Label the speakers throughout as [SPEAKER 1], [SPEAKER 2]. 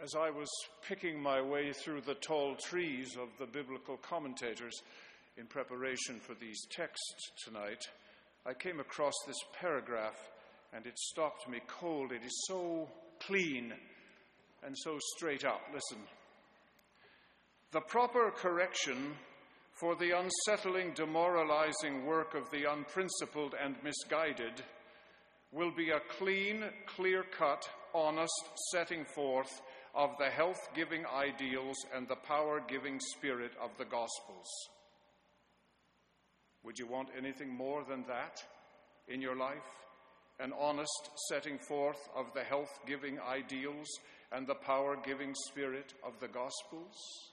[SPEAKER 1] As I was picking my way through the tall trees of the biblical commentators in preparation for these texts tonight, I came across this paragraph and it stopped me cold. It is so clean and so straight up. Listen. The proper correction for the unsettling, demoralizing work of the unprincipled and misguided will be a clean, clear-cut, honest setting forth of the health-giving ideals and the power-giving spirit of the Gospels. Would you want anything more than that in your life? An honest setting forth of the health-giving ideals and the power-giving spirit of the Gospels?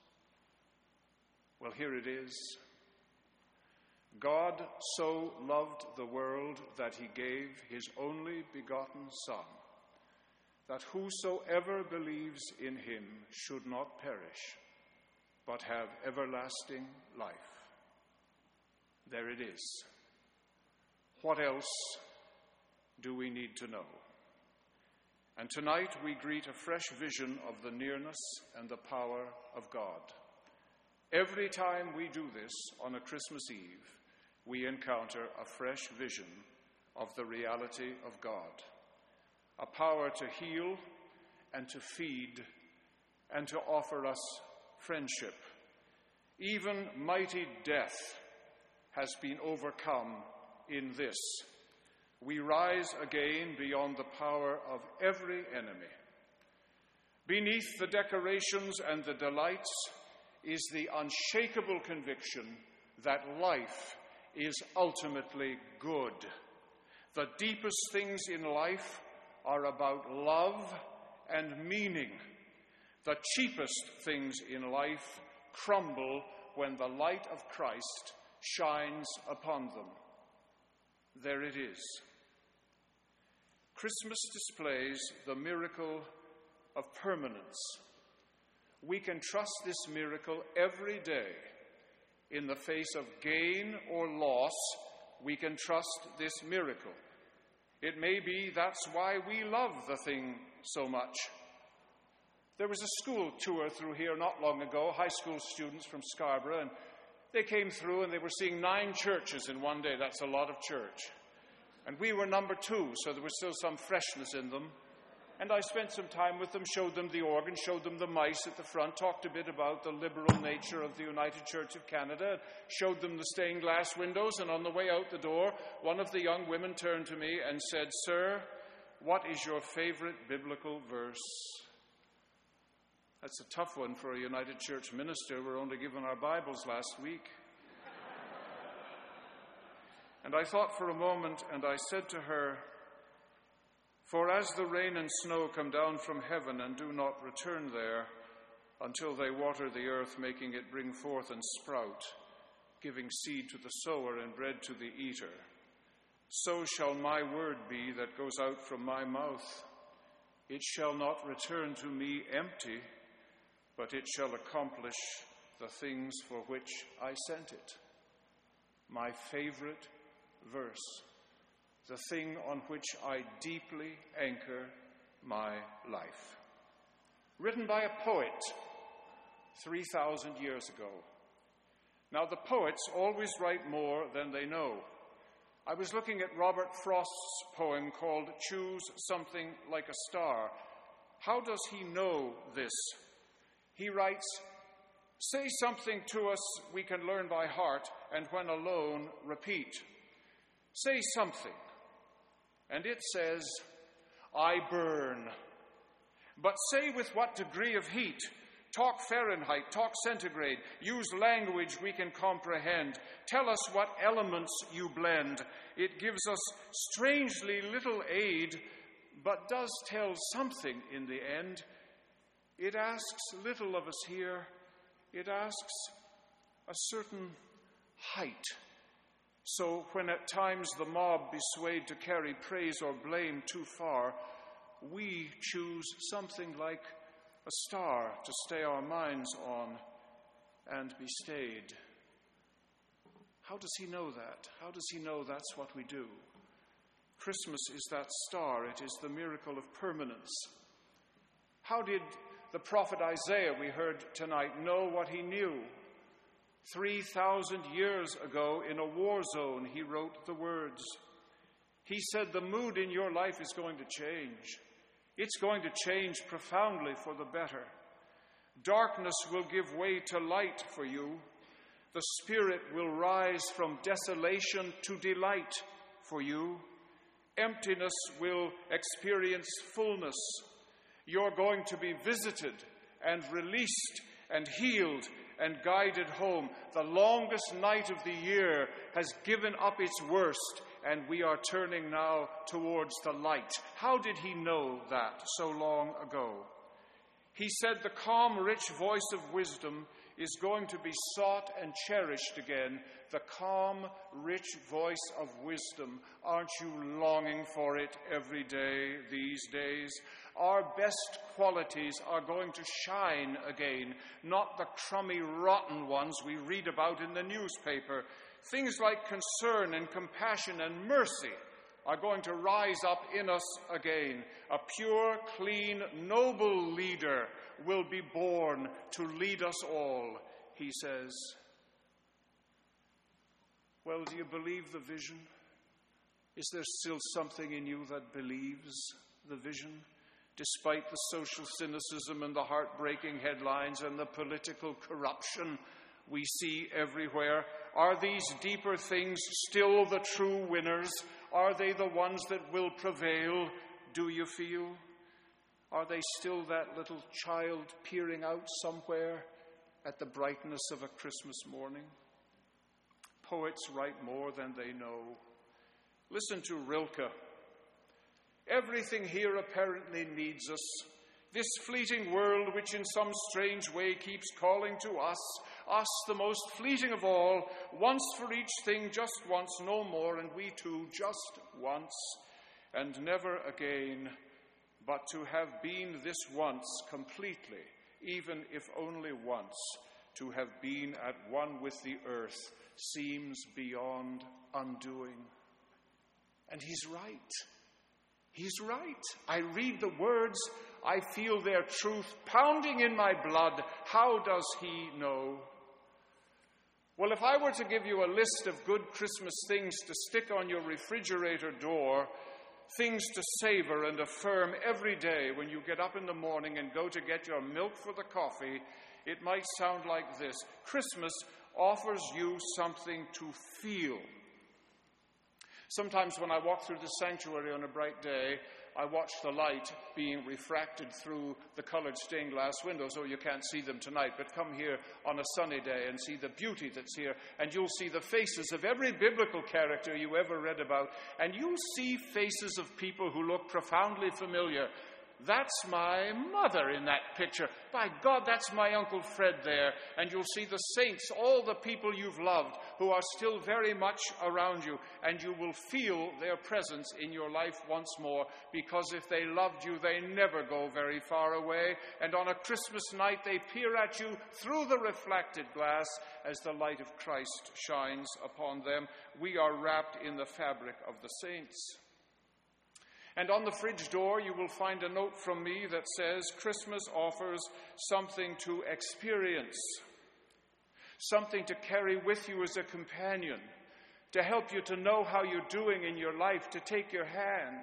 [SPEAKER 1] Well, here it is. God so loved the world that he gave his only begotten Son, that whosoever believes in him should not perish, but have everlasting life. There it is. What else do we need to know? And tonight we greet a fresh vision of the nearness and the power of God. Every time we do this on a Christmas Eve, we encounter a fresh vision of the reality of God. A power to heal and to feed and to offer us friendship. Even mighty death has been overcome in this. We rise again beyond the power of every enemy. Beneath the decorations and the delights is the unshakable conviction that life is ultimately good. The deepest things in life are about love and meaning. The cheapest things in life crumble when the light of Christ shines upon them. There it is. Christmas displays the miracle of permanence. We can trust this miracle every day. In the face of gain or loss, we can trust this miracle. It may be that's why we love the thing so much. There was a school tour through here not long ago, high school students from Scarborough, and they came through and they were seeing 9 churches in one day. That's a lot of church. And we were number 2, so there was still some freshness in them. And I spent some time with them, showed them the organ, showed them the mice at the front, talked a bit about the liberal nature of the United Church of Canada, showed them the stained glass windows, and on the way out the door, one of the young women turned to me and said, "Sir, what is your favorite biblical verse?" That's a tough one for a United Church minister. We're only given our Bibles last week. And I thought for a moment, and I said to her, "For as the rain and snow come down from heaven and do not return there until they water the earth, making it bring forth and sprout, giving seed to the sower and bread to the eater, so shall my word be that goes out from my mouth. It shall not return to me empty, but it shall accomplish the things for which I sent it." My favorite verse. The thing on which I deeply anchor my life. Written by a poet 3,000 years ago. Now, the poets always write more than they know. I was looking at Robert Frost's poem called "Choose Something Like a Star." How does he know this? He writes, "Say something to us we can learn by heart, and when alone, repeat. Say something." And it says, "I burn." But say with what degree of heat. Talk Fahrenheit, talk centigrade. Use language we can comprehend. Tell us what elements you blend. It gives us strangely little aid, but does tell something in the end. It asks little of us here. It asks a certain height. So when at times the mob be swayed to carry praise or blame too far, we choose something like a star to stay our minds on and be stayed. How does he know that? How does he know that's what we do? Christmas is that star. It is the miracle of permanence. How did the prophet Isaiah we heard tonight know what he knew. 3,000 years ago, in a war zone, he wrote the words. He said the mood in your life is going to change. It's going to change profoundly for the better. Darkness will give way to light for you. The Spirit will rise from desolation to delight for you. Emptiness will experience fullness. You're going to be visited and released and healed and guided home. The longest night of the year has given up its worst, and we are turning now towards the light. How did he know that so long ago? He said the calm, rich voice of wisdom is going to be sought and cherished again. The calm, rich voice of wisdom. Aren't you longing for it every day these days? Our best qualities are going to shine again, not the crummy, rotten ones we read about in the newspaper. Things like concern and compassion and mercy are going to rise up in us again. A pure, clean, noble leader will be born to lead us all, he says. Well, do you believe the vision? Is there still something in you that believes the vision? Despite the social cynicism and the heartbreaking headlines and the political corruption we see everywhere, are these deeper things still the true winners? Are they the ones that will prevail, do you feel? Are they still that little child peering out somewhere at the brightness of a Christmas morning? Poets write more than they know. Listen to Rilke. Everything here apparently needs us. This fleeting world which in some strange way keeps calling to us the most fleeting of all, once for each thing, just once, no more, and we too just once, and never again, but to have been this once completely, even if only once, to have been at one with the earth, seems beyond undoing. And he's right. He's right. I read the words, I feel their truth pounding in my blood. How does he know? Well, if I were to give you a list of good Christmas things to stick on your refrigerator door, things to savor and affirm every day when you get up in the morning and go to get your milk for the coffee, it might sound like this. Christmas offers you something to feel. Sometimes when I walk through the sanctuary on a bright day, I watch the light being refracted through the colored stained glass windows. Oh, you can't see them tonight, but come here on a sunny day and see the beauty that's here, and you'll see the faces of every biblical character you ever read about, and you'll see faces of people who look profoundly familiar. That's my mother in that picture. By God, that's my Uncle Fred there. And you'll see the saints, all the people you've loved, who are still very much around you. And you will feel their presence in your life once more, because if they loved you, they never go very far away. And on a Christmas night, they peer at you through the reflected glass as the light of Christ shines upon them. We are wrapped in the fabric of the saints. And on the fridge door, you will find a note from me that says, Christmas offers something to experience, something to carry with you as a companion, to help you to know how you're doing in your life, to take your hand.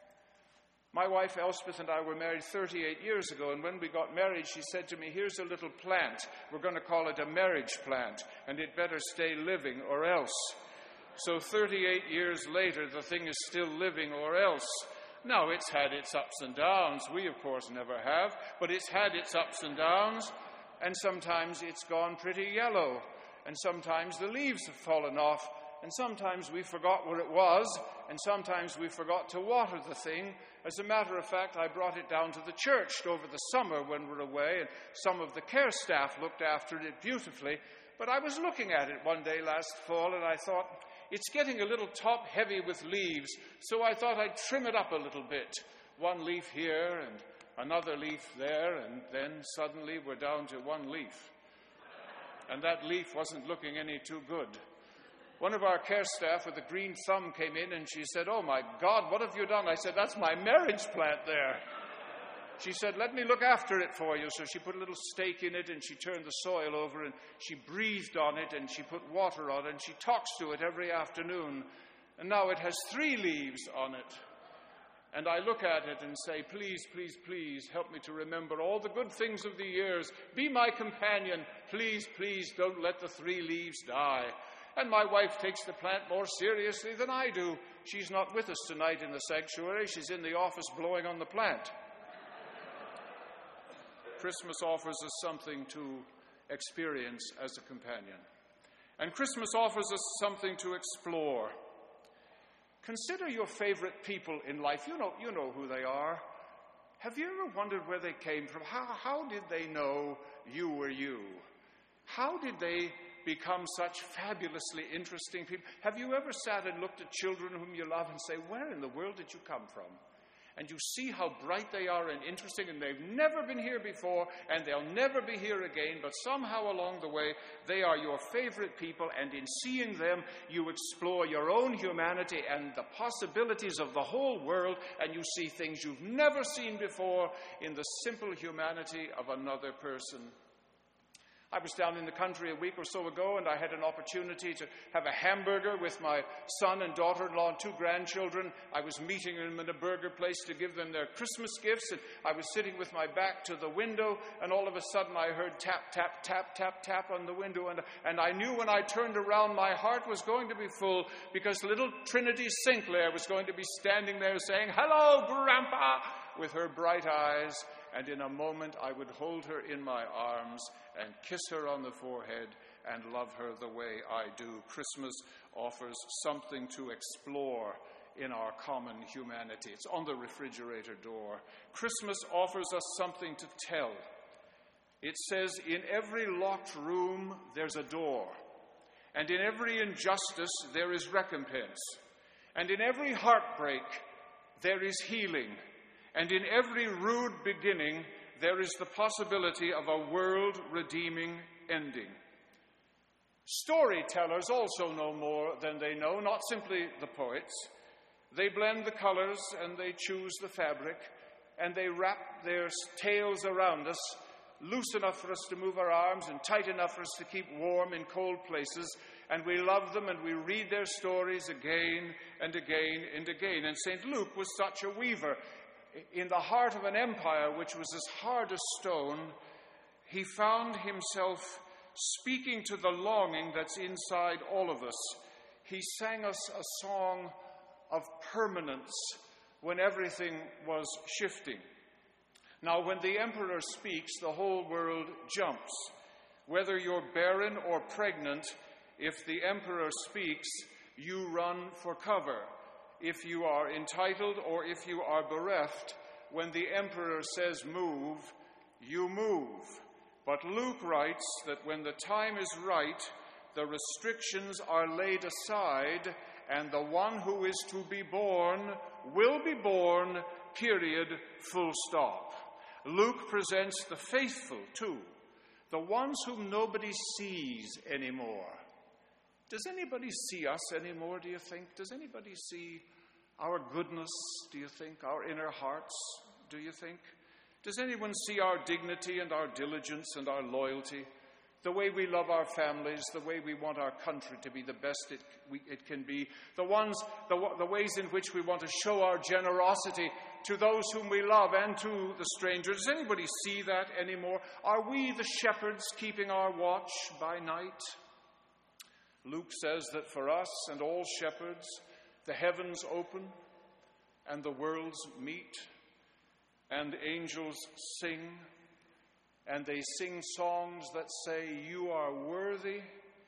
[SPEAKER 1] My wife Elspeth and I were married 38 years ago, and when we got married, she said to me, here's a little plant. We're going to call it a marriage plant, and it better stay living or else. So 38 years later, the thing is still living or else. Now, it's had its ups and downs. We, of course, never have, but it's had its ups and downs, and sometimes it's gone pretty yellow, and sometimes the leaves have fallen off, and sometimes we forgot where it was, and sometimes we forgot to water the thing. As a matter of fact, I brought it down to the church over the summer when we were away, and some of the care staff looked after it beautifully, but I was looking at it one day last fall, and I thought, it's getting a little top-heavy with leaves, so I thought I'd trim it up a little bit. One leaf here and another leaf there, and then suddenly we're down to one leaf. And that leaf wasn't looking any too good. One of our care staff with a green thumb came in and she said, oh my God, what have you done? I said, that's my marriage plant there. She said, "Let me look after it for you." So she put a little stake in it, and she turned the soil over, and she breathed on it, and she put water on it, and she talks to it every afternoon. And now it has 3 leaves on it. And I look at it and say, "Please, please, please, help me to remember all the good things of the years. Be my companion. Please, please, don't let the 3 leaves die." And my wife takes the plant more seriously than I do. She's not with us tonight in the sanctuary. She's in the office blowing on the plant. Christmas offers us something to experience as a companion. And Christmas offers us something to explore. Consider your favorite people in life. You know who they are. Have you ever wondered where they came from? How did they know you were you? How did they become such fabulously interesting people? Have you ever sat and looked at children whom you love and say, "Where in the world did you come from?" And you see how bright they are and interesting, and they've never been here before, and they'll never be here again, but somehow along the way, they are your favorite people, and in seeing them, you explore your own humanity and the possibilities of the whole world, and you see things you've never seen before in the simple humanity of another person. I was down in the country a week or so ago, and I had an opportunity to have a hamburger with my son and daughter-in-law and 2 grandchildren. I was meeting them in a burger place to give them their Christmas gifts, and I was sitting with my back to the window, and all of a sudden I heard tap, tap, tap, tap, tap on the window, and I knew when I turned around my heart was going to be full, because little Trinity Sinclair was going to be standing there saying, "Hello, Grandpa," with her bright eyes, and in a moment I would hold her in my arms and kiss her on the forehead and love her the way I do. Christmas offers something to explore in our common humanity. It's on the refrigerator door. Christmas offers us something to tell. It says, in every locked room there's a door, and in every injustice there is recompense, and in every heartbreak there is healing, and in every rude beginning there is the possibility of a world-redeeming ending. Storytellers also know more than they know, not simply the poets. They blend the colors and they choose the fabric, and they wrap their tales around us, loose enough for us to move our arms and tight enough for us to keep warm in cold places, and we love them and we read their stories again and again and again. And St. Luke was such a weaver. In the heart of an empire which was as hard as stone, he found himself speaking to the longing that's inside all of us. He sang us a song of permanence when everything was shifting. Now, when the emperor speaks, the whole world jumps. Whether you're barren or pregnant, if the emperor speaks, you run for cover. If you are entitled or if you are bereft, when the emperor says move, you move. But Luke writes that when the time is right, the restrictions are laid aside, and the one who is to be born will be born, period, full stop. Luke presents the faithful, too, the ones whom nobody sees anymore. Does anybody see us anymore, do you think? Does anybody see our goodness, do you think? Our inner hearts, do you think? Does anyone see our dignity and our diligence and our loyalty? The way we love our families, the way we want our country to be the best it can be, the ways in which we want to show our generosity to those whom we love and to the stranger. Does anybody see that anymore? Are we the shepherds keeping our watch by night? Luke says that for us and all shepherds, the heavens open and the worlds meet, and angels sing, and they sing songs that say, "You are worthy,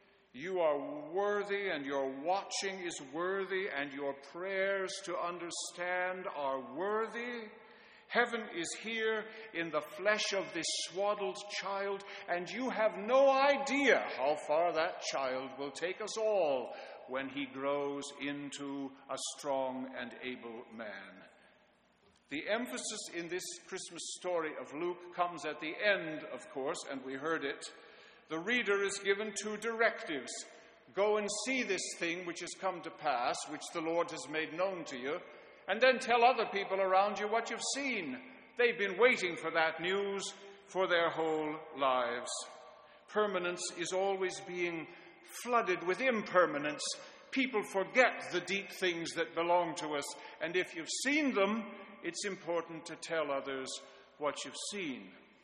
[SPEAKER 1] and your watching is worthy, and your prayers to understand are worthy. Heaven is here in the flesh of this swaddled child, and you have no idea how far that child will take us all when he grows into a strong and able man." The emphasis in this Christmas story of Luke comes at the end, of course, and we heard it. The reader is given 2 directives. Go and see this thing which has come to pass, which the Lord has made known to you, and then tell other people around you what you've seen. They've been waiting for that news for their whole lives. Permanence is always being flooded with impermanence. People forget the deep things that belong to us, and if you've seen them, it's important to tell others what you've seen.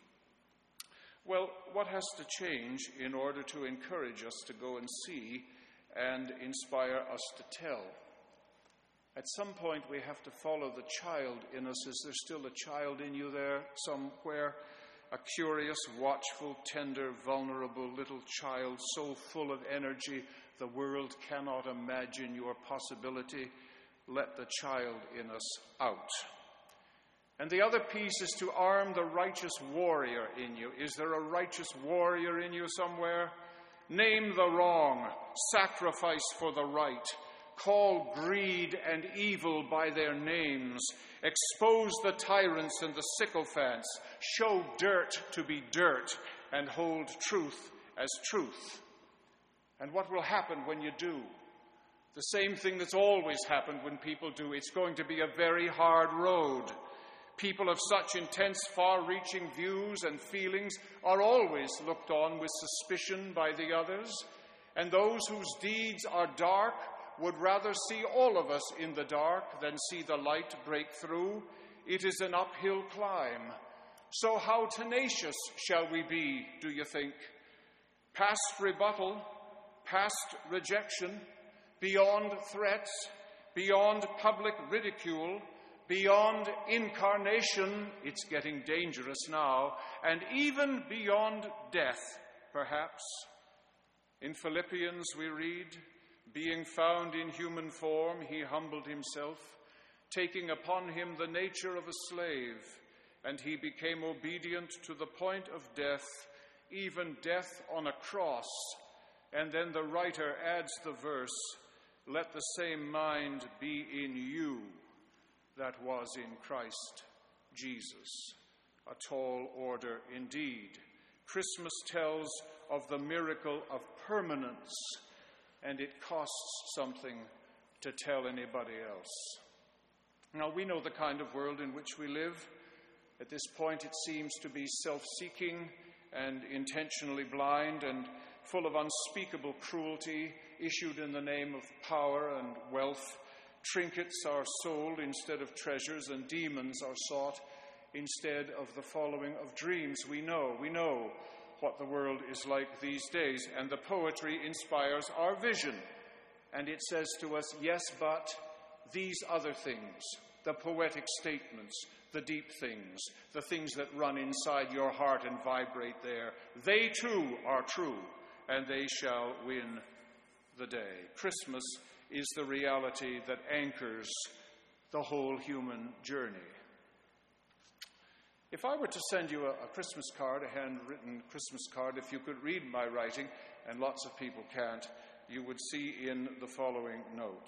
[SPEAKER 1] Well, what has to change in order to encourage us to go and see and inspire us to tell? At some point, we have to follow the child in us. Is there still a child in you there somewhere? A curious, watchful, tender, vulnerable little child, so full of energy the world cannot imagine your possibility. Let the child in us out. And the other piece is to arm the righteous warrior in you. Is there a righteous warrior in you somewhere? Name the wrong, sacrifice for the right. Call greed and evil by their names. Expose the tyrants and the sycophants. Show dirt to be dirt and hold truth as truth. And what will happen when you do? The same thing that's always happened when people do. It's going to be a very hard road. People of such intense, far-reaching views and feelings are always looked on with suspicion by the others, and those whose deeds are dark would rather see all of us in the dark than see the light break through. It is an uphill climb. So how tenacious shall we be, do you think? Past rebuttal, past rejection, beyond threats, beyond public ridicule, beyond incarnation, it's getting dangerous now, and even beyond death, perhaps. In Philippians we read, being found in human form, he humbled himself, taking upon him the nature of a slave, and he became obedient to the point of death, even death on a cross. And then the writer adds the verse, let the same mind be in you that was in Christ Jesus. A tall order indeed. Christmas tells of the miracle of permanence, and it costs something to tell anybody else. Now, we know the kind of world in which we live. At this point, it seems to be self-seeking and intentionally blind and full of unspeakable cruelty, issued in the name of power and wealth. Trinkets are sold instead of treasures, and demons are sought instead of the following of dreams. We know what the world is like these days, and the poetry inspires our vision. And it says to us, yes, but these other things, the poetic statements, the deep things, the things that run inside your heart and vibrate there, they too are true, and they shall win the day. Christmas is the reality that anchors the whole human journey. If I were to send you a Christmas card, a handwritten Christmas card, if you could read my writing, and lots of people can't, you would see in the following note.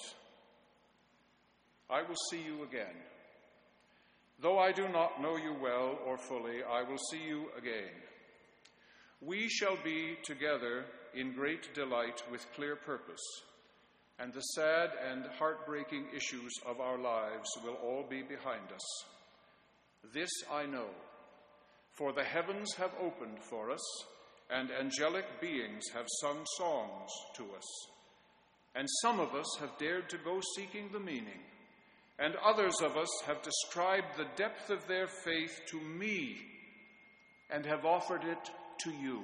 [SPEAKER 1] I will see you again. Though I do not know you well or fully, I will see you again. We shall be together in great delight with clear purpose, and the sad and heartbreaking issues of our lives will all be behind us. This I know, for the heavens have opened for us, and angelic beings have sung songs to us. And some of us have dared to go seeking the meaning, and others of us have described the depth of their faith to me and have offered it to you.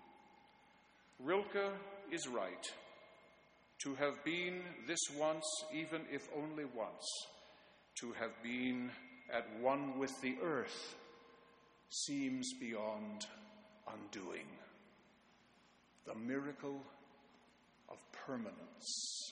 [SPEAKER 1] Rilke is right. To have been this once, even if only once, to have been at one with the earth, seems beyond undoing. The miracle of permanence.